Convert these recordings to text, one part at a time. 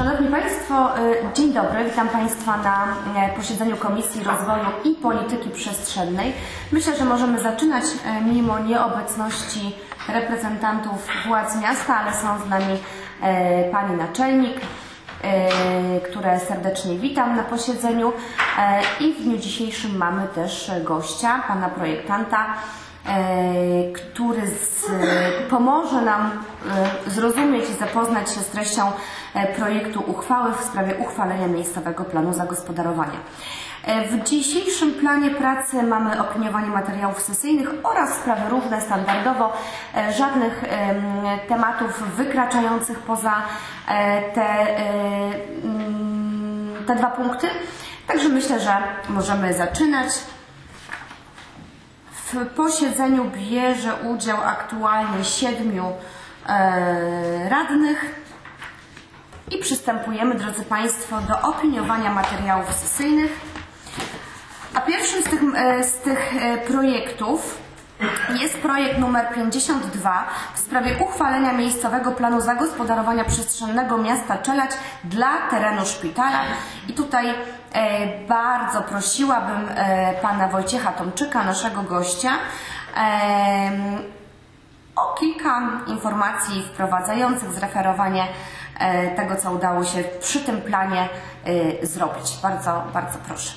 Szanowni Państwo, dzień dobry. Witam Państwa na posiedzeniu Komisji Rozwoju i Polityki Przestrzennej. Myślę, że możemy zaczynać mimo nieobecności reprezentantów władz miasta, ale są z nami Pani Naczelnik, które serdecznie witam na posiedzeniu, i w dniu dzisiejszym mamy też gościa, Pana Projektanta, który pomoże nam zrozumieć i zapoznać się z treścią projektu uchwały w sprawie uchwalenia miejscowego planu zagospodarowania. W dzisiejszym planie pracy mamy opiniowanie materiałów sesyjnych oraz sprawy równe standardowo, żadnych tematów wykraczających poza te dwa punkty. Także myślę, że możemy zaczynać. W posiedzeniu bierze udział aktualnie 7 radnych i przystępujemy, drodzy Państwo, do opiniowania materiałów sesyjnych. A pierwszym z tych projektów jest projekt numer 52 w sprawie uchwalenia miejscowego planu zagospodarowania przestrzennego miasta Czeladź dla terenu szpitala. I tutaj bardzo prosiłabym Pana Wojciecha Tomczyka, naszego gościa, o kilka informacji wprowadzających, zreferowanie tego, co udało się przy tym planie zrobić. Bardzo, bardzo proszę.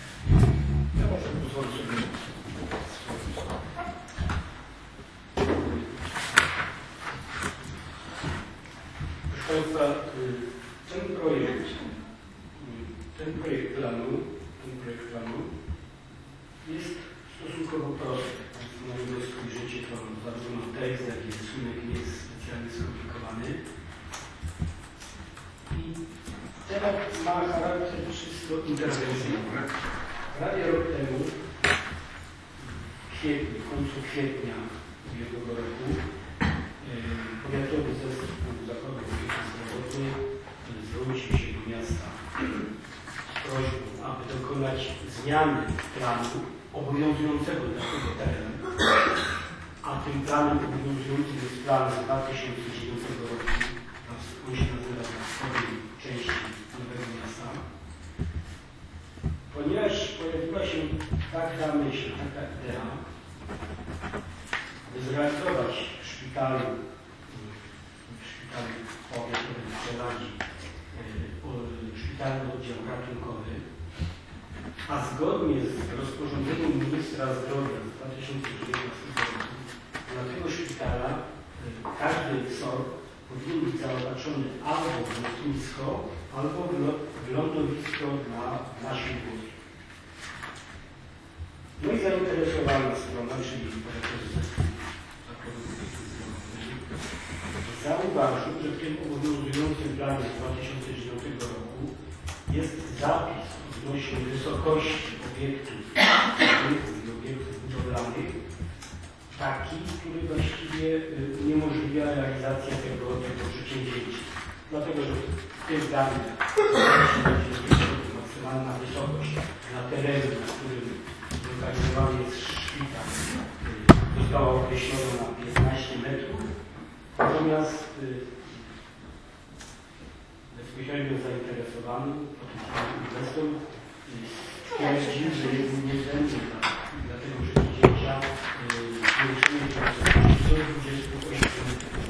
Proszę Państwa, ten projekt planu jest stosunkowo prosty. Państwo na niego spojrzycie, to zarówno tekst, jak i rysunek nie jest specjalnie skomplikowany. I temat ma charakter czysto interwencyjny. Prawie rok temu, w końcu kwietnia ubiegłego roku, powiatowy zespół Zakładu Opieki Zdrowotnej zwrócił się do miasta z prośbą, aby dokonać zmiany planu obowiązującego dla tego terenu, a tym planem obowiązującym jest plan z 2009 roku, on się nazywa na wschodniej części Nowego Miasta. Ponieważ pojawiła się taka myśl, taka idea, by zrealizować w szpitalu powiatowym w Czeladzi szpitalny oddział ratunkowy, a zgodnie z rozporządzeniem ministra zdrowia z 2019 roku dla tego szpitala każdy SOR powinien być zaopatrzony albo w lotnisko, albo w lądowisko dla śmigłowców. No i zainteresowana strona, czyli powiatowy zespół Zakładu Opieki Zdrowotnej, zauważył, że w tym obowiązującym planie z 2009 roku jest zapis odnośnie wysokości obiektów i obiektów budowlanych taki, który właściwie uniemożliwia realizację tego przedsięwzięcia. Dlatego, że w tych danych maksymalna wysokość na terenie, na którym zlokalizowany jest szpital, została określona na 15 metrów. Natomiast bezpośrednio zainteresowany potencjalny inwestor stwierdził, że jest niezbędny dla tego przedsięwzięcia zwiększenie częstotliwości do 28 metrów.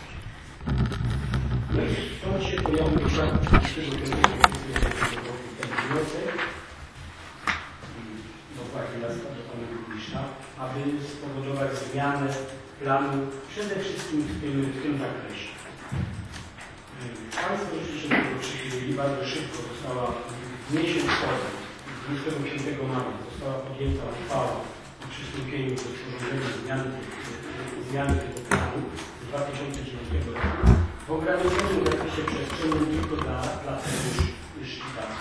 No i stąd się pojawił ten wniosek do władzy miasta, do Pana Burmistrza, aby spowodować zmianę planu przede wszystkim w tym zakresie. Państwo oczywiście do tego przychylili, bardzo szybko została w miesiąc potem, 25 maja została podjęta uchwała o przystąpieniu do sporządzenia zmiany tego planu z 2009 roku w ograniczonym zakresie przestrzennym tylko dla tego szpitala.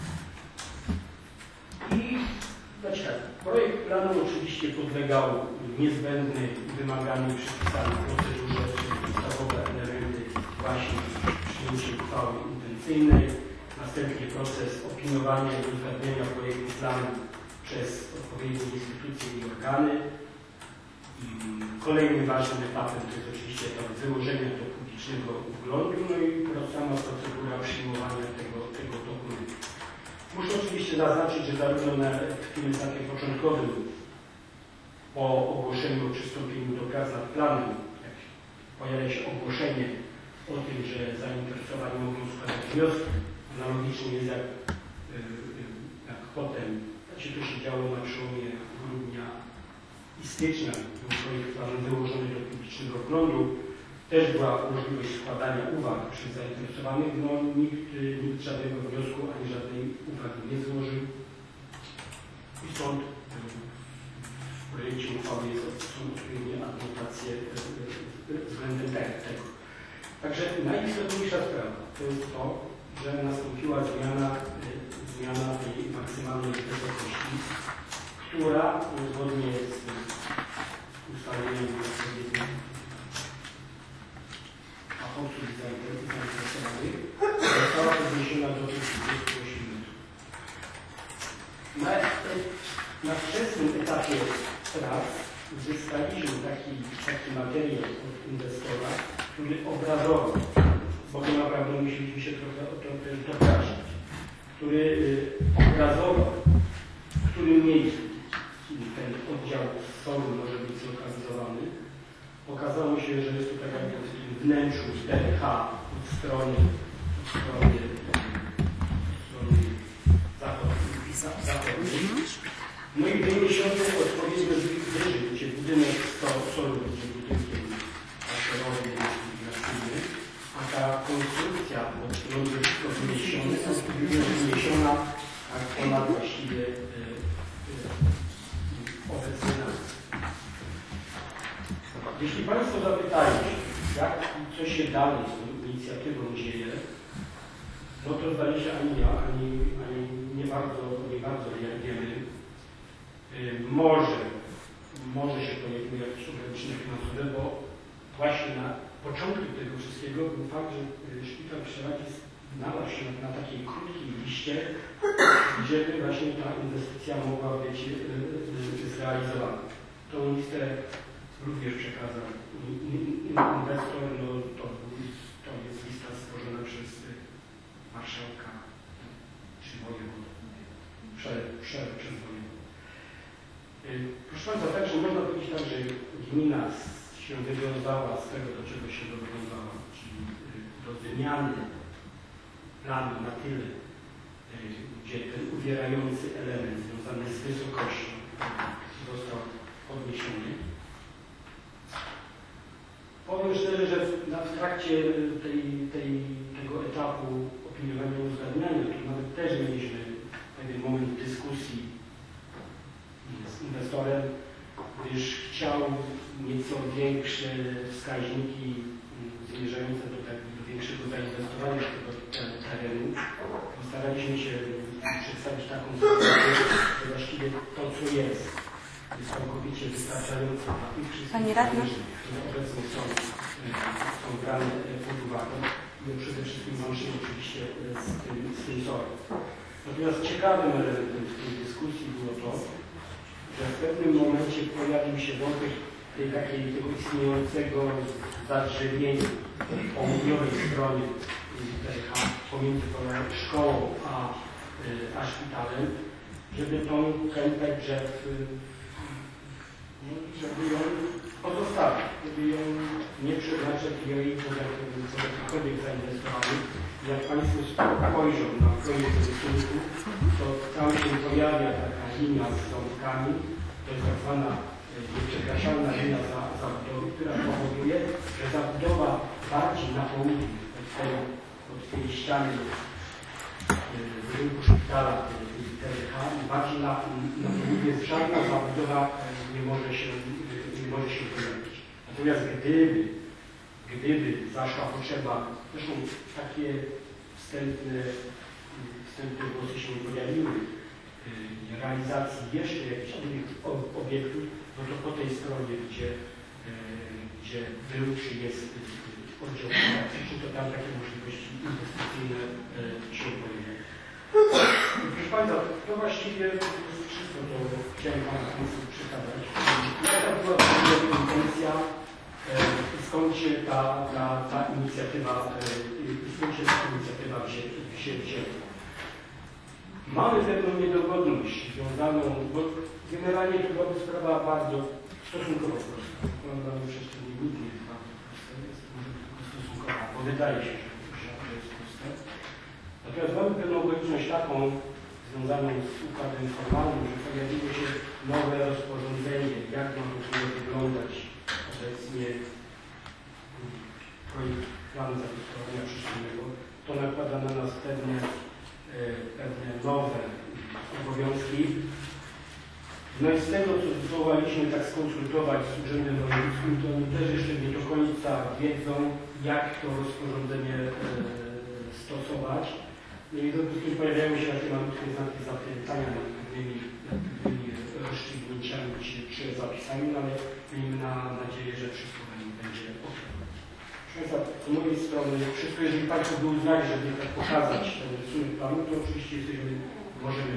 I znaczy tak, projekt planu oczywiście podlegał niezbędnej i wymaganej przepisanej procedurze, czyli podstawowe elementy właśnie przyjęcie uchwały intencyjnej, następnie proces opiniowania i uzgadniania projektu planu przez odpowiednie instytucje i organy. Kolejnym ważnym etapem to jest oczywiście etap wyłożenia do publicznego wglądu, no i sama procedura przyjmowania tego dokumentu. Muszę oczywiście zaznaczyć, że zarówno w tym etapie początkowym po ogłoszeniu o przystąpieniu do prac nad planem, jak pojawia się ogłoszenie o tym, że zainteresowani mogą składać wnioski, analogicznie jest jak potem, znaczy to się działo na przełomie grudnia i stycznia, był projekt planu wyłożony do publicznego wglądu, też była możliwość składania uwag przez zainteresowanych, no nikt żadnego wniosku ani żadnej uwagi nie złożył i sąd w projekcie uchwały są odpowiednie adnotacje względem tego. Także najistotniejsza sprawa to jest to, że nastąpiła zmiana tej maksymalnej wysokości, która zgodnie z ustaleniami odpowiednich fachowców zainteresowanych została podniesiona do 38 metrów. Na wczesnym etapie prac uzyskaliśmy taki materiał od inwestora, który obrazował, bo to naprawdę musieliśmy się trochę dopraszać, który obrazował, w którym miejscu ten oddział sądu może być zlokalizowany. Okazało się, że jest to tak jakby w wnętrzu TDH od strony zachodniej. No i wyniesiony odpowiednio wyżej, gdzie budynek solu będzie budynkiem parterowym gimnastycznie, a ta konstrukcja, od którą została wyniesiona ponad właściwie obecny nas. Jeśli Państwo zapytają się, jak i co się dalej z tą inicjatywą dzieje, no to zdaje się ani ja, ani nie bardzo wiemy. Może się pojawiły jakieś ograniczenia finansowe, bo właśnie na początku tego wszystkiego był fakt, że szpital Przeradzi znalazł się na takiej krótkiej liście, gdzie właśnie ta inwestycja mogła być zrealizowana. Tą listę również przekazał inwestor, no to jest lista stworzona przez marszałka czy wojewodę, przez wojewodę. Proszę Państwa, także można powiedzieć tak, że gmina się wywiązała z tego, do czego się zobowiązała, czyli do wymiany planu na tyle, gdzie ten uwierający element związany z wysokością został podniesiony. Powiem szczerze, że w trakcie tego etapu opiniowania i uzgadniania, tu nawet też mieliśmy pewien moment dyskusji z inwestorem, gdyż chciał nieco większe wskaźniki zmierzające do większego zainwestowania tego terenu. Staraliśmy się przedstawić taką sytuację, że właściwie to, co jest całkowicie wystarczające dla tych wszystkich, które obecnie są brane pod uwagę. No przede wszystkim łącznie oczywiście z tym zorem. Natomiast ciekawym elementem w tej dyskusji było to, że w pewnym momencie pojawił się wątek tego istniejącego zadrzewienia po południowej stronie TDH pomiędzy szkołą a szpitalem, żeby tą kępę drzew, żeby ją pozostawić, żeby ją nie przeznaczać jej pod jakiekolwiek zainwestowanych. Jak Państwo spojrzą na projekt rysunku, to tam się pojawia taka linia z ząbkami, to jest tak zwana nieprzekraczalna linia zabudowy, która powoduje, że zabudowa bardziej na południe od tej ściany budynku szpitala TDH, bardziej na południe żadna zabudowa nie może się pojawić. Natomiast gdyby zaszła potrzeba, zresztą takie wstępne głosy się pojawiły, realizacji jeszcze jakichś innych obiektów, no to po tej stronie, gdzie był czy jest oddział pracy, to tam takie możliwości inwestycyjne się pojawiają. Proszę Państwa, to właściwie wszystko, to chciałem Państwu przekazać. Jaka była intencja, skąd się ta inicjatywa się wzięła. Mamy pewną niedogodność związaną, bo generalnie to była sprawa bardzo stosunkowo prosta. Przecież to nigdy nie jest bardzo proste, jest może tylko stosunkowa, bo wydaje się, że to jest proste. Natomiast mamy pewną okoliczność taką związaną z układem formalnym, że pojawiło się nowe rozporządzenie, jak ma w ogóle wyglądać obecnie projekt planu zagospodarowania przestrzennego. To nakłada na nas pewne nowe obowiązki. No i z tego, co zdołaliśmy tak skonsultować z Urzędem Wojewódzkim, to oni też jeszcze nie do końca wiedzą, jak to rozporządzenie stosować. No i w związku z tym pojawiają się takie malutkie znaki zapytania nad pewnymi rozstrzygnięciami czy zapisami, no ale miejmy nadzieję, że wszystko będzie ok. Proszę Państwa, z mojej strony wszystko, jeżeli Państwo by uznali, żeby tak pokazać ten rysunek planu, to oczywiście możemy.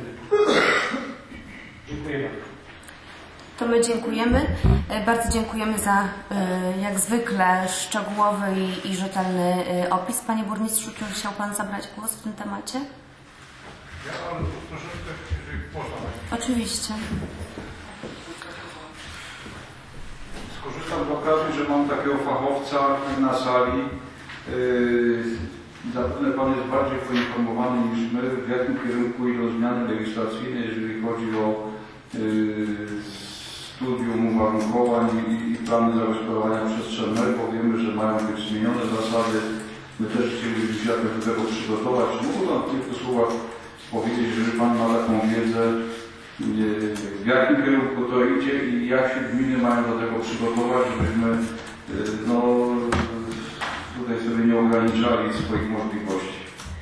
Dziękuję bardzo. To my dziękujemy. Bardzo dziękujemy za jak zwykle szczegółowy i rzetelny opis. Panie burmistrzu, czy chciał Pan zabrać głos w tym temacie? Ja mam troszeczkę, jeżeli można. Oczywiście. Skorzystam z okazji, że mam takiego fachowca na sali. Zapewne Pan jest bardziej poinformowany niż my, w jakim kierunku idą zmiany legislacyjne, jeżeli chodzi o studium uwarunkowań i plany zagospodarowania przestrzennego. Wiemy, że mają być zmienione zasady. My też chcielibyśmy się do tego przygotować. Mógł Pan w kilku słowach powiedzieć, żeby Pan ma taką wiedzę, w jakim kierunku to idzie i jak się gminy mają do tego przygotować, żebyśmy tutaj sobie nie ograniczali swoich możliwości.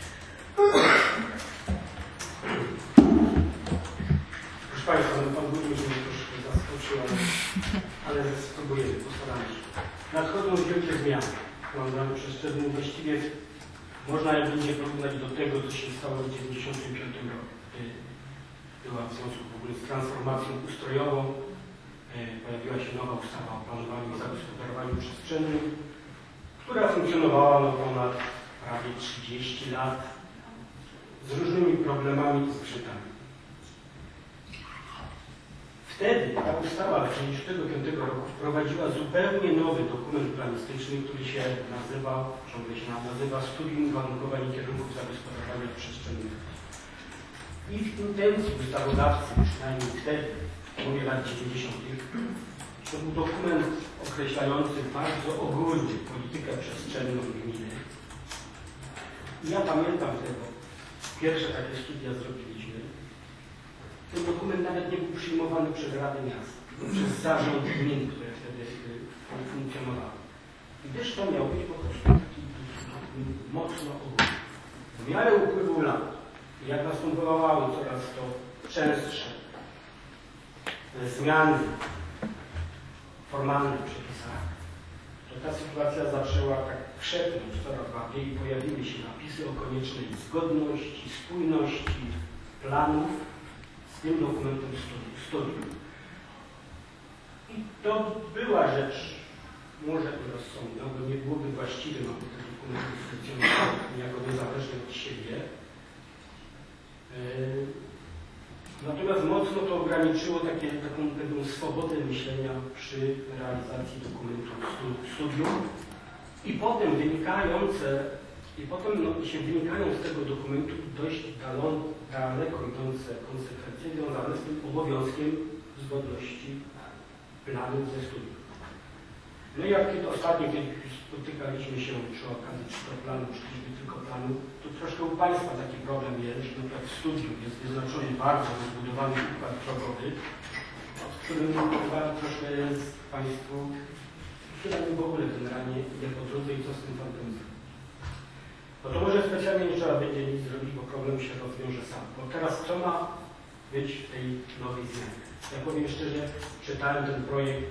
Proszę Państwa, Pan burmistrz mnie troszkę zaskoczył, ale spróbujemy, postaramy się. Nadchodzą wielkie zmiany w planowaniu przestrzennym. Właściwie można je będzie porównać do tego, co się stało w 1995 roku. Była w związku w ogóle z transformacją ustrojową. Pojawiła się nowa ustawa o planowaniu i zagospodarowaniu przestrzennym, która funkcjonowała ponad prawie 30 lat z różnymi problemami i zgrzytami. Wtedy ta ustawa z 1995 roku wprowadziła zupełnie nowy dokument planistyczny, który się nazywa, ciągle się nazywa Studium Uwarunkowań i Kierunków Zagospodarowania Przestrzennego. I w intencji ustawodawcy, przynajmniej wtedy, w połowie lat 90., to był dokument określający bardzo ogólnie politykę przestrzenną gminy. I ja pamiętam tego, pierwsze takie studia zrobiliśmy. Ten dokument nawet nie był przyjmowany przez Radę Miasta, przez zarząd gmin, które wtedy funkcjonowały. Gdyż to miał być po prostu taki mocno ogólny. W miarę upływu lat, jak następowały coraz to częstsze zmiany formalne w przepisach, to ta sytuacja zaczęła tak krzepnąć coraz bardziej i pojawiły się napisy o koniecznej zgodności, spójności planów z tym dokumentem studium. I to była rzecz może rozsądna, bo nie byłoby właściwe, aby te dokumenty funkcjonowały niejako niezależnie od siebie. Natomiast mocno to ograniczyło taką pewną swobodę myślenia przy realizacji dokumentu studium i potem wynikają z tego dokumentu dość daleko idące konsekwencje związane z tym obowiązkiem zgodności planów ze studium. No i jak ostatnio, kiedy spotykaliśmy się przy okazji czy to planu, czy tylko planu, to troszkę u Państwa taki problem jest, że na przykład w studium jest wyznaczony bardzo rozbudowany układ drogowy, od którym chyba troszkę jest Państwu chyba nie w ogóle generalnie nie po drodze i co z tym fantem zrobić. No to może specjalnie nie trzeba będzie nic zrobić, bo problem się rozwiąże sam. Bo teraz co ma być w tej nowej zmianie? Ja powiem szczerze, czytałem ten projekt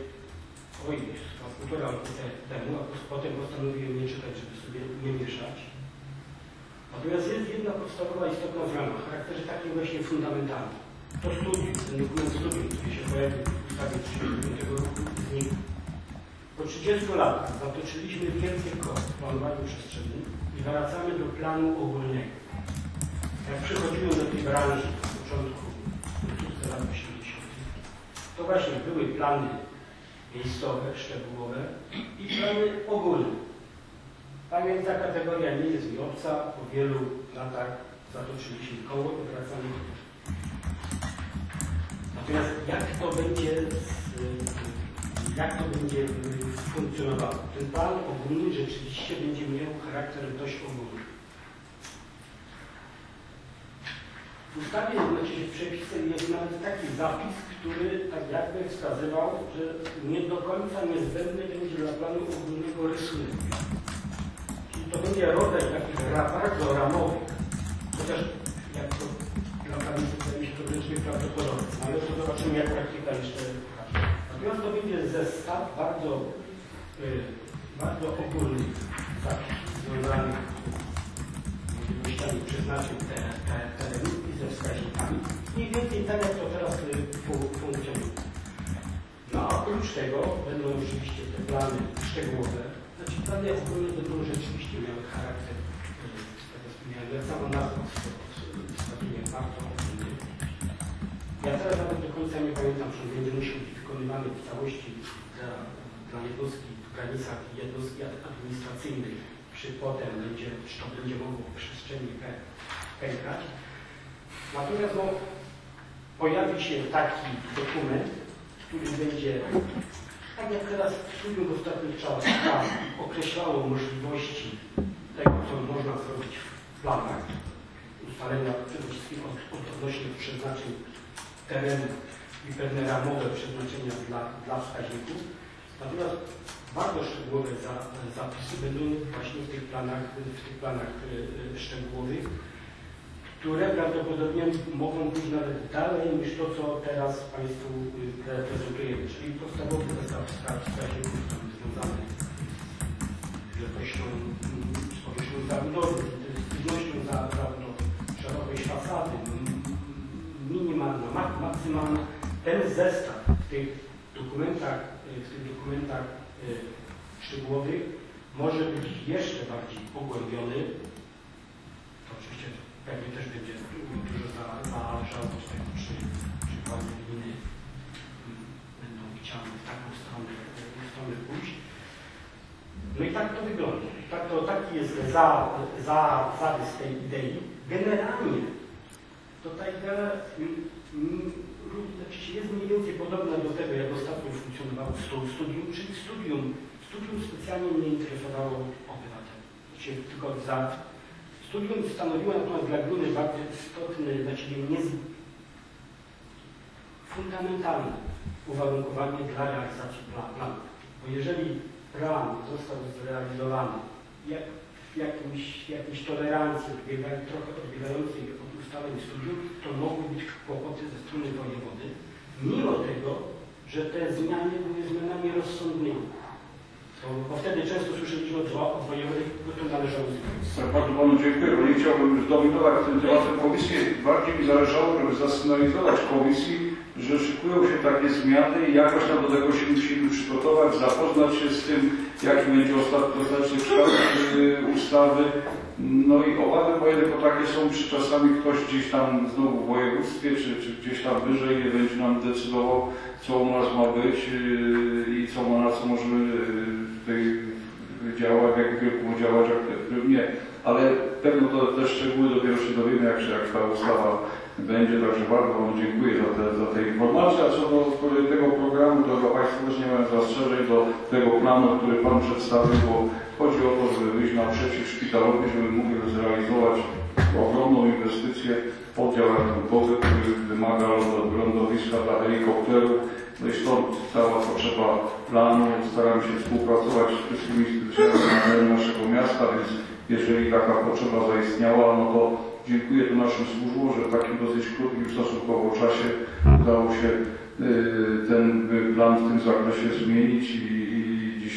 półtora roku temu, a potem postanowiłem nie czytać, żeby sobie nie mieszać. Natomiast jest jedna podstawowa istotna zmiana o charakterze takim właśnie fundamentalnym. To studium, ten dokument studium, który się pojawił w ustawie 1935 roku, znikł. Po 30 latach zatoczyliśmy wielkie koło w planowaniu przestrzennym i wracamy do planu ogólnego. Jak przychodziłem do tej branży na początku lat 80., to właśnie były plany miejscowe, szczegółowe i plany ogólne. Pamięta kategoria nie jest mi obca, po wielu latach zatoczyliśmy koło i wracamy do tego. Natomiast jak to będzie funkcjonowało? Ten plan ogólny rzeczywiście będzie miał charakter dość ogólny. W ustawie, znaczy w przepisach jest nawet taki zapis, który tak jakby wskazywał, że nie do końca niezbędny będzie dla planu ogólnego rysunek. Czyli to będzie rodzaj takich bardzo ramowych, chociaż jak to dla prawnicy wydaje się to wręcz nieprawdopodobne, ale to zobaczymy, jak praktyka jeszcze pokaże. Natomiast to będzie zestaw bardzo ogólnych zapisów związanych przeznaczył terenu i ze wskaźnikami. Mniej więcej tak, jak to teraz funkcjonuje. No a oprócz tego będą oczywiście te plany szczegółowe. Znaczy plany ogólne będą rzeczywiście miały charakter, jak sama nazwa wskazuje, bardzo ogólny. Ja teraz nawet do końca nie pamiętam, że będzie musiał być wykonywany w całości dla jednostki, w granicach jednostki administracyjnej, czy potem to będzie mogło w przestrzeni pękać. Natomiast pojawi się taki dokument, który będzie, tak jak teraz w studium w ostatnich czasach, określało możliwości tego, co można zrobić w planach, ustalenia przede wszystkim odnośnie przeznaczeń terenu i pewne ramowe przeznaczenia dla wskaźników. Natomiast bardzo szczegółowe zapisy będą właśnie w tych planach szczegółowych, które prawdopodobnie mogą być nawet dalej niż to, co teraz Państwu prezentujemy. Czyli podstawowy zestaw wskaźników związany z wielkością, z powierzchnią zabudowy, z intensywnością zabudowy, szerokość fasady, minimalna, maksymalna. Ten zestaw w tych dokumentach szczegółowych może być jeszcze bardziej pogłębiony. To oczywiście pewnie też będzie dużo zależało od tego, czy władze gminy będą chciały w taką stronę pójść. No i tak to wygląda. Taki jest zarys tej idei. Generalnie to ta idea jest mniej więcej podobna do tego, jak ostatnio funkcjonowało studium, czyli studium specjalnie nie interesowało obywateli. Tylko za studium stanowiło natomiast dla gminy bardzo istotne, znaczy fundamentalne uwarunkowanie dla realizacji planu. Bo jeżeli plan został zrealizowany w jakiejś tolerancji, trochę odbiegającej od ustaleń studium, to mogły być kłopoty ze strony wojewody, mimo tego, że te zmiany były zmianami rozsądnymi. Bo wtedy często słyszeliśmy od wojewody, bo to należało zmienić. Bardzo Panu dziękuję, bo nie chciałbym już dominować tym tematem komisji. Bardziej mi zależało, żeby zasygnalizować komisji, że szykują się takie zmiany i jakoś tam do tego się musimy przygotować, zapoznać się z tym, jaki będzie ostateczny kształt ustawy. No i obawy moje tylko takie są, czy czasami ktoś gdzieś tam znowu w województwie, czy gdzieś tam wyżej nie będzie nam decydował, co u nas ma być i na co możemy tutaj działać, jak wielką działać, jak nie. Ale pewno te szczegóły dopiero się dowiemy, jak ta ustawa będzie. Także bardzo Wam dziękuję za te informacje. A co do tego programu, to Państwo też nie mają zastrzeżeń do tego planu, który Pan przedstawił, bo chodzi o to, żeby wyjść naprzeciw szpitalowi, żeby mógł zrealizować ogromną inwestycję, oddział ratunkowy, który wymaga lądowiska dla helikopterów. No i stąd cała potrzeba planu. Staramy się współpracować z wszystkimi instytucjami na terenie naszego miasta, więc jeżeli taka potrzeba zaistniała, no to dziękuję tu naszym służbom, że w takim dosyć krótkim stosunkowo czasie udało się ten plan w tym zakresie zmienić i dziś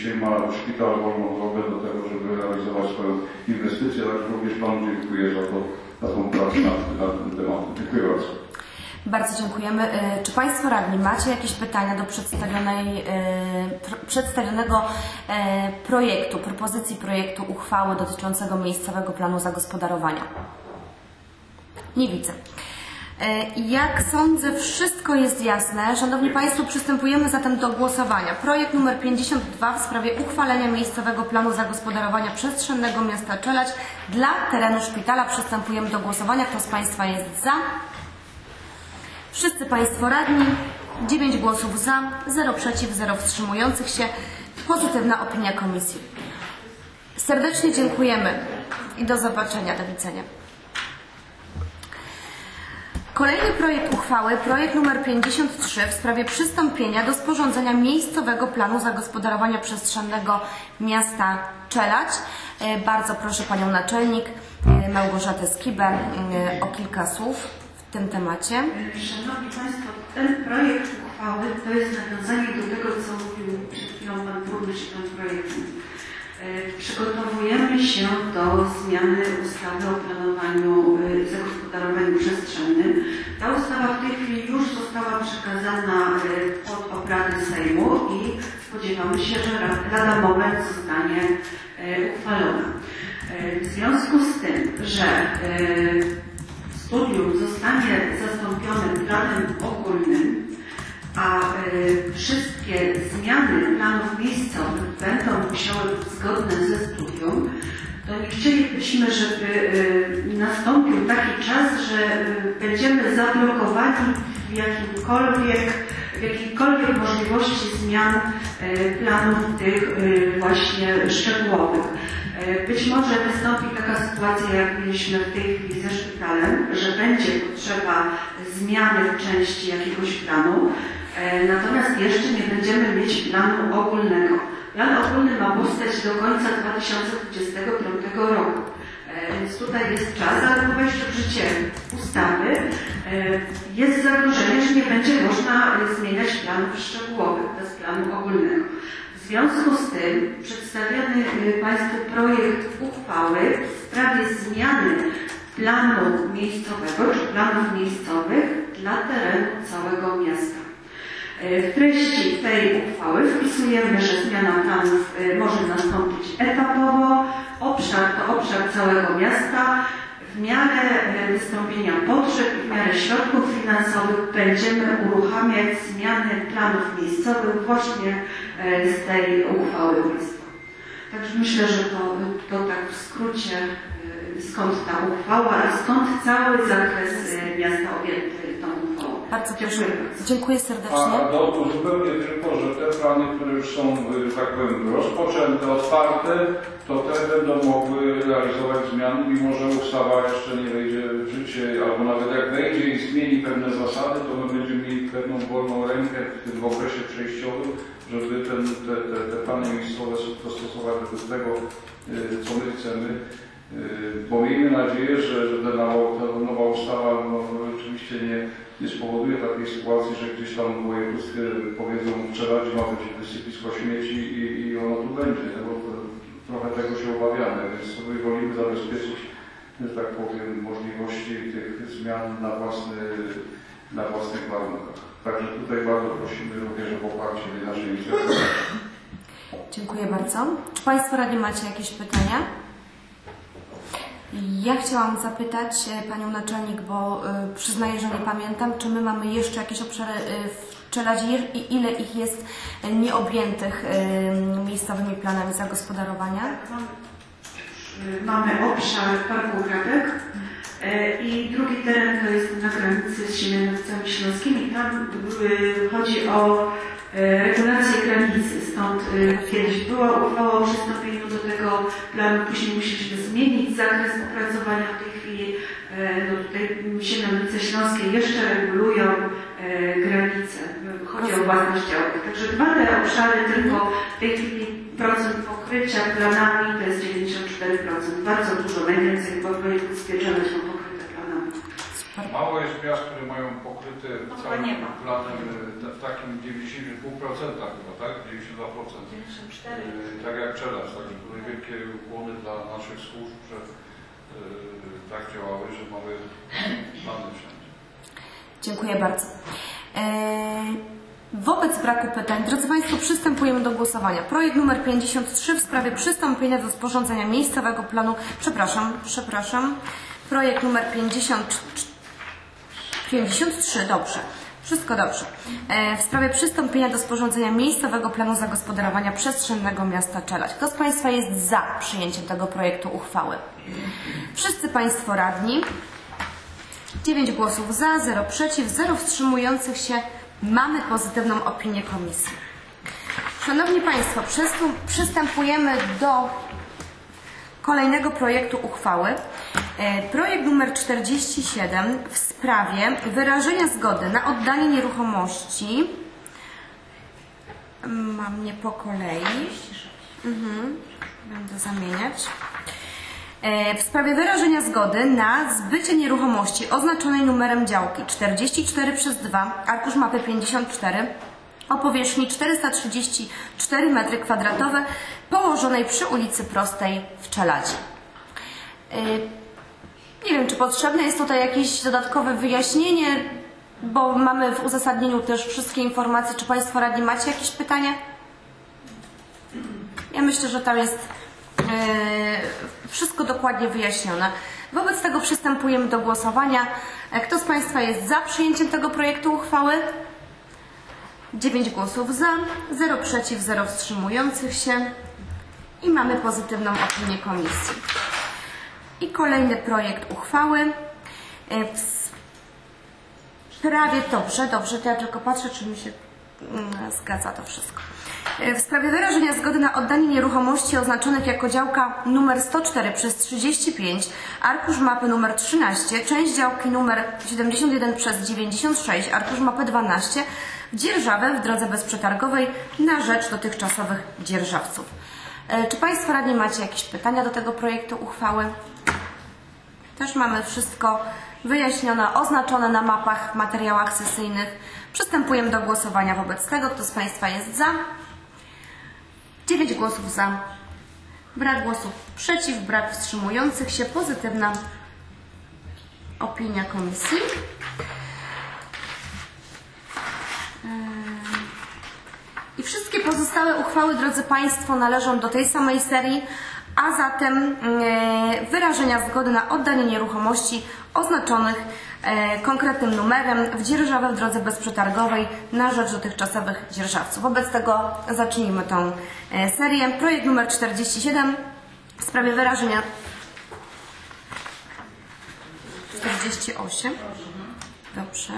dzisiaj ma szpital wolną drogę do tego, żeby realizować swoją inwestycję. Także również Panu dziękuję za tą pracę nad tym tematem. Dziękuję bardzo. Bardzo dziękujemy. Czy Państwo radni macie jakieś pytania do przedstawionego projektu, propozycji projektu uchwały dotyczącego miejscowego planu zagospodarowania? Nie widzę. Jak sądzę, wszystko jest jasne. Szanowni Państwo, przystępujemy zatem do głosowania. Projekt numer 52 w sprawie uchwalenia miejscowego planu zagospodarowania przestrzennego miasta Czelać dla terenu szpitala. Przystępujemy do głosowania. Kto z Państwa jest za? Wszyscy Państwo radni. 9 głosów za, 0 przeciw, 0 wstrzymujących się. Pozytywna opinia komisji. Serdecznie dziękujemy i do zobaczenia. Do widzenia. Kolejny projekt uchwały, projekt numer 53 w sprawie przystąpienia do sporządzenia miejscowego planu zagospodarowania przestrzennego miasta Czelać. Bardzo proszę Panią Naczelnik Małgorzatę Skibę o kilka słów w tym temacie. Szanowni Państwo, ten projekt uchwały to jest nawiązanie do tego, co mówił przed chwilą Pan Burmistrz i Pan Projektant. Przygotowujemy się do zmiany ustawy o planowaniu i zagospodarowaniu przestrzennym. Ta ustawa w tej chwili już została przekazana pod obrady Sejmu i spodziewamy się, że lada moment zostanie uchwalona. W związku z tym, że studium zostanie zastąpione planem ogólnym, a wszystkie zmiany planów miejscowych będą musiały być zgodne ze studium, to nie chcielibyśmy, żeby nastąpił taki czas, że będziemy zablokowani w jakiejkolwiek możliwości zmian planów tych właśnie szczegółowych. Być może wystąpi taka sytuacja, jak mieliśmy w tej chwili ze szpitalem, że będzie potrzeba zmiany w części jakiegoś planu, natomiast jeszcze nie będziemy mieć planu ogólnego. Plan ogólny ma powstać do końca 2025 roku. Więc tutaj jest czas, ale po wejściu w życie ustawy jest zagrożenie, że nie będzie można zmieniać planów szczegółowych bez planu ogólnego. W związku z tym przedstawiony Państwu projekt uchwały w sprawie zmiany planu miejscowego czy planów miejscowych dla terenu całego miasta. W treści tej uchwały wpisujemy, że zmiana planów może nastąpić etapowo, obszar to obszar całego miasta. W miarę wystąpienia potrzeb i w miarę środków finansowych będziemy uruchamiać zmiany planów miejscowych właśnie z tej uchwały państwa. Także myślę, że to tak w skrócie skąd ta uchwała i skąd cały zakres miasta objęty tą uchwałą. Bardzo proszę. Dziękuję serdecznie. A to zupełnie tylko, że te plany, które już są, tak powiem, rozpoczęte, otwarte, to te będą mogły realizować zmiany, mimo że ustawa jeszcze nie wejdzie w życie, albo nawet jak wejdzie i zmieni pewne zasady, to my będziemy mieli pewną wolną rękę w tym okresie przejściowym, żeby te plany miejscowe dostosować do tego, co my chcemy. Bo miejmy nadzieję, że ta nowa ustawa oczywiście nie spowoduje takiej sytuacji, że gdzieś tam w województwie powiedzą, w Czeladzi ma być wysypisko śmieci i ono tu będzie, bo trochę tego się obawiamy, więc sobie wolimy zabezpieczyć, że tak powiem, możliwości tych zmian na własnych warunkach. Także tutaj bardzo prosimy również o poparcie naszej inicjatywy. Dziękuję bardzo. Czy Państwo radni macie jakieś pytania? Ja chciałam zapytać Panią Naczelnik, bo przyznaję, że nie pamiętam, czy my mamy jeszcze jakieś obszary w Czeladzie i ile ich jest nieobjętych miejscowymi planami zagospodarowania? Mamy obszar Parku Gradek i drugi teren to jest na granicy z Siemianowcami Śląskimi. Tam chodzi o regulację granicy, stąd kiedyś była uchwała o przystąpieniu do tego planu, później musieliśmy zmienić zakres opracowania. W tej chwili tutaj Siemianowice Śląskie jeszcze regulują granice, chodzi o własność działek. Także dwa te obszary tylko w tej chwili procent pokrycia planami to jest 94%. Bardzo dużo, najwięcej w województwie Czeladź są pokryte planami. Mało jest miast, które mają pokryte całym nie ma. planem w takim 90,5% chyba, tak? 92%. 94. Tak jak Czelarz, także tutaj wielkie ukłony dla naszych służb, że tak działały, że mamy plany wszędzie. Dziękuję bardzo. Wobec braku pytań, drodzy Państwo, przystępujemy do głosowania. Projekt numer 53 w sprawie przystąpienia do sporządzenia miejscowego planu, przepraszam, projekt numer 53, dobrze, wszystko dobrze. W sprawie przystąpienia do sporządzenia miejscowego planu zagospodarowania przestrzennego miasta Czeladź. Kto z Państwa jest za przyjęciem tego projektu uchwały? Wszyscy Państwo radni. 9 głosów za, 0 przeciw, 0 wstrzymujących się. Mamy pozytywną opinię komisji. Szanowni Państwo, przystępujemy do kolejnego projektu uchwały. Projekt numer 47 w sprawie wyrażenia zgody na oddanie nieruchomości. Mam nie po kolei. Będę zamieniać. W sprawie wyrażenia zgody na zbycie nieruchomości oznaczonej numerem działki 44/2, arkusz mapy 54, o powierzchni 434 m2, położonej przy ulicy Prostej w Czeladzie. Nie wiem, czy potrzebne jest tutaj jakieś dodatkowe wyjaśnienie, bo mamy w uzasadnieniu też wszystkie informacje. Czy Państwo radni macie jakieś pytania? Ja myślę, że tam jest wszystko dokładnie wyjaśnione. Wobec tego przystępujemy do głosowania. Kto z Państwa jest za przyjęciem tego projektu uchwały? 9 głosów za, 0 przeciw, 0 wstrzymujących się i mamy pozytywną opinię komisji. I kolejny projekt uchwały w sprawie, dobrze, to ja tylko patrzę, czy mi się zgadza to wszystko. W sprawie wyrażenia zgody na oddanie nieruchomości oznaczonych jako działka nr 104/35, arkusz mapy nr 13, część działki nr 71/96, arkusz mapy 12, w dzierżawę w drodze bezprzetargowej na rzecz dotychczasowych dzierżawców. Czy Państwo radni macie jakieś pytania do tego projektu uchwały? Też mamy wszystko wyjaśnione, oznaczone na mapach, materiałach sesyjnych. Przystępujemy do głosowania wobec tego. Kto z Państwa jest za? 9 głosów za, brak głosów przeciw, brak wstrzymujących się. Pozytywna opinia komisji. I wszystkie pozostałe uchwały, drodzy Państwo, należą do tej samej serii, a zatem wyrażenia zgody na oddanie nieruchomości oznaczonych konkretnym numerem w dzierżawę w drodze bezprzetargowej na rzecz dotychczasowych dzierżawców. Wobec tego zacznijmy tą serię. Projekt numer 47 w sprawie wyrażenia 48. Dobrze.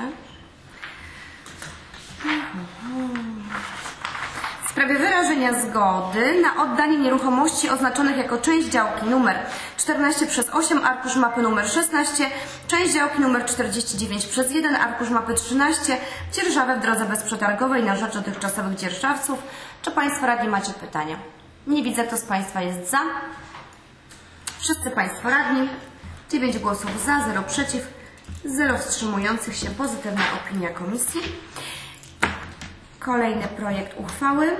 W sprawie wyrażenia zgody na oddanie nieruchomości oznaczonych jako część działki nr 14/8, arkusz mapy nr 16, część działki nr 49/1, arkusz mapy 13, dzierżawę w drodze bezprzetargowej na rzecz dotychczasowych dzierżawców. Czy Państwo radni macie pytania? Nie widzę, kto z Państwa jest za. Wszyscy Państwo radni. 9 głosów za, 0 przeciw, 0 wstrzymujących się. Pozytywna opinia komisji. Kolejny projekt uchwały.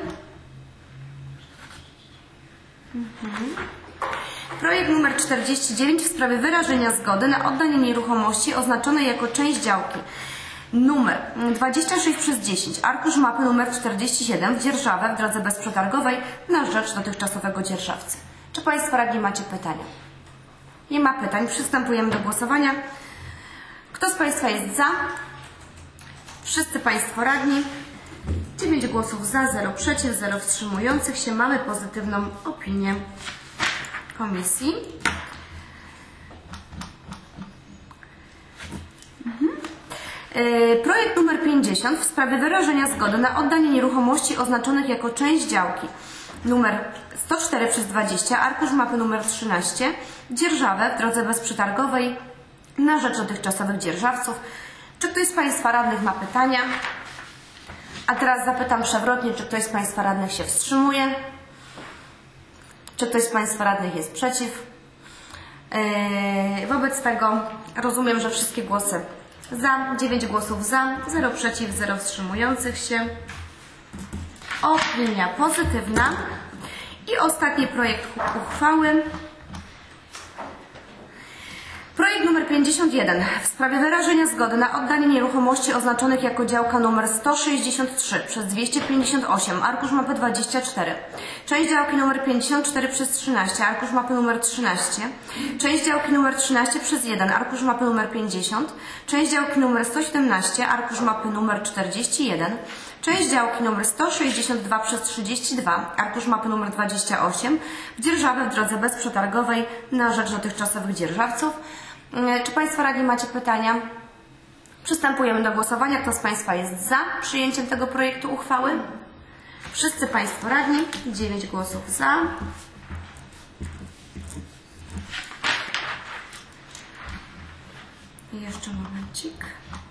Projekt numer 49 w sprawie wyrażenia zgody na oddanie nieruchomości oznaczonej jako część działki numer 26/10, arkusz mapy numer 47 w dzierżawę w drodze bezprzetargowej na rzecz dotychczasowego dzierżawcy. Czy Państwo radni macie pytania? Nie ma pytań. Przystępujemy do głosowania. Kto z Państwa jest za? Wszyscy Państwo radni. 9 głosów za, 0 przeciw, 0 wstrzymujących się. Mamy pozytywną opinię komisji. Projekt numer 50 w sprawie wyrażenia zgody na oddanie nieruchomości oznaczonych jako część działki numer 104/20, arkusz mapy numer 13, dzierżawę w drodze bezprzetargowej na rzecz dotychczasowych dzierżawców. Czy ktoś z Państwa radnych ma pytania? A teraz zapytam przewrotnie, czy ktoś z Państwa radnych się wstrzymuje? Czy ktoś z Państwa radnych jest przeciw? Wobec tego rozumiem, że wszystkie głosy za, 9 głosów za, 0 przeciw, 0 wstrzymujących się. Opinia pozytywna. I ostatni projekt uchwały. Projekt numer 51 w sprawie wyrażenia zgody na oddanie nieruchomości oznaczonych jako działka numer 163 przez 258, arkusz mapy 24, część działki numer 54 przez 13, arkusz mapy numer 13, część działki numer 13 przez 1, arkusz mapy numer 50, część działki numer 117, arkusz mapy numer 41, część działki numer 162 przez 32, arkusz mapy numer 28, w dzierżawę w drodze bezprzetargowej na rzecz dotychczasowych dzierżawców. Czy Państwo radni macie pytania? Przystępujemy do głosowania. Kto z Państwa jest za przyjęciem tego projektu uchwały? Wszyscy Państwo radni. 9 głosów za. I jeszcze momencik.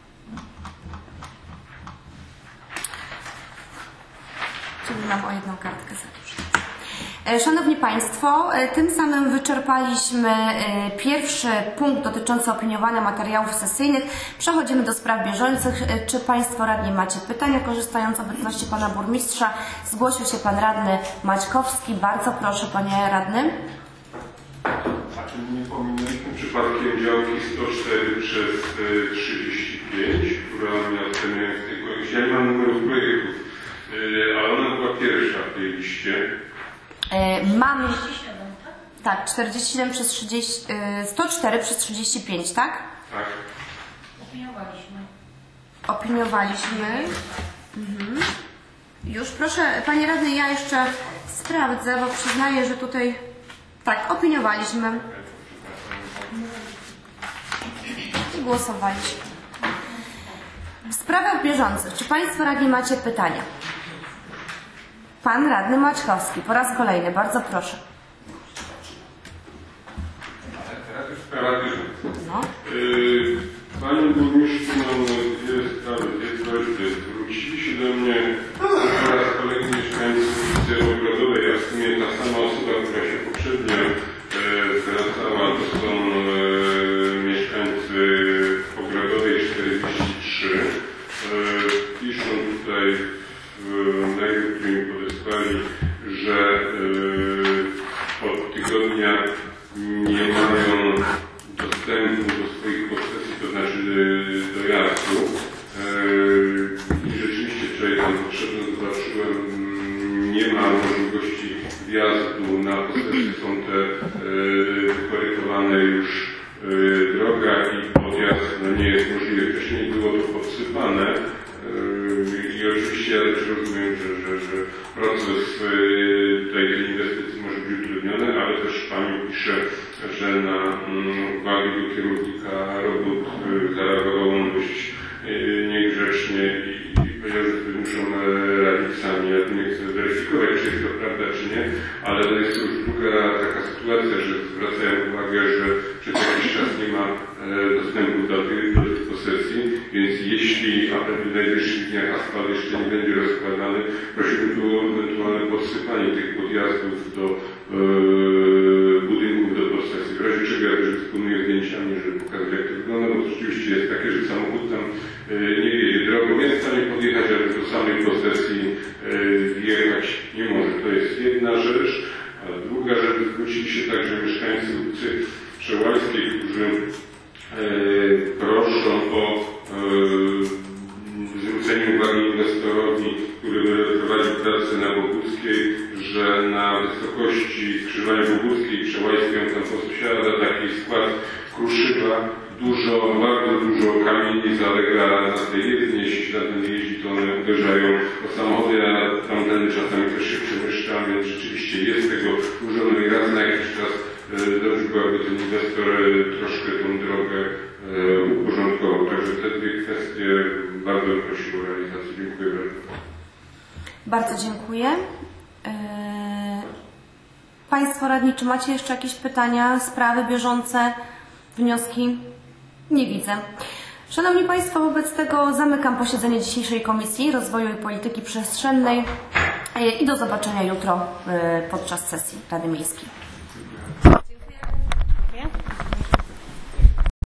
Czyli mam o jedną kartkę za dużo. Szanowni Państwo, tym samym wyczerpaliśmy pierwszy punkt dotyczący opiniowania materiałów sesyjnych. Przechodzimy do spraw bieżących. Czy Państwo radni macie pytania? Korzystając z obecności Pana Burmistrza, zgłosił się Pan Radny Maćkowski. Bardzo proszę, Panie Radny. A czy nie pominęliśmy przypadkiem działki 104 przez 35, która miała w tej komisji? Ja nie mam numeru projektów, ale ona była pierwsza w tej liście. Mam 47, tak? 47 przez 30, 104 przez 35, tak? Tak. Opiniowaliśmy. Już proszę, Panie Radny, ja jeszcze sprawdzę, bo przyznaję, że tutaj tak, opiniowaliśmy i głosowaliśmy. W sprawach bieżących, czy Państwo radni macie pytania? Pan Radny Maćkowski, po raz kolejny, bardzo proszę. Sprawa bieżąca. No. Panie Burmistrzu, mam dwie prośby. Zwrócili się do mnie po raz kolejny mieszkańcy ulicy Ogrodowej, a w sumie ta sama osoba, która się poprzednio zwracała, to są mieszkańcy Ogrodowej 43. Piszą tutaj w mailu, który mi podesłali, że od tygodnia nie mają dostępu do swoich posesji, to znaczy dojazdu. I rzeczywiście wczoraj tam potrzebne zobaczyłem, nie ma możliwości wjazdu na posesję, są te wykorytowane już droga i podjazd nie jest możliwy. Wcześniej było to podsypane. I oczywiście ja też rozumiem, że proces tej inwestycji może być utrudniony, ale też Pani pisze, że na uwagi do kierownika robót zareagował on dość niegrzecznie i powiedział, że muszą radzić sami. Ja tu nie chcę weryfikować, czy jest to prawda, czy nie, ale to jest już druga taka sytuacja, że zwracają uwagę, że przez jakiś czas nie ma dostępu do tych posesji, więc jeśli w najbliższych dniach asfalt jeszcze nie będzie rozkładany, prosimy tu ewentualne podsypanie tych podjazdów do budynków do posesji. W razie czego ja też dysponuję zdjęciami, żeby pokazać, jak to wygląda, bo rzeczywiście jest takie, że samochód tam nie wiedzie drogą, jest w stanie podjechać, ale do samej posesji wjechać nie może. To jest jedna rzecz. A druga rzecz, zwrócili się także mieszkańcy ulicy Przełańskiej, którzy proszą o zwrócenie uwagi inwestorowi, który prowadzi pracę na Boguckiej, że na wysokości skrzyżowania Boguckiej i Przełańskiej on tam posiada taki skład kruszywa, bardzo dużo kamieni zalega na tej jezdni, jeśli na ten jeździ, to one uderzają o samochody, a tamtędy czasami też się przemieszczam, więc rzeczywiście jest tego dużo, no i raz na jakiś czas dobrze byłaby ten inwestor troszkę tą drogę uporządkował. Także te dwie kwestie bardzo prosił o realizację. Dziękuję bardzo. Bardzo dziękuję. Państwo radni, czy macie jeszcze jakieś pytania, sprawy bieżące, wnioski? Nie widzę. Szanowni Państwo, wobec tego zamykam posiedzenie dzisiejszej Komisji Rozwoju i Polityki Przestrzennej i do zobaczenia jutro podczas sesji Rady Miejskiej.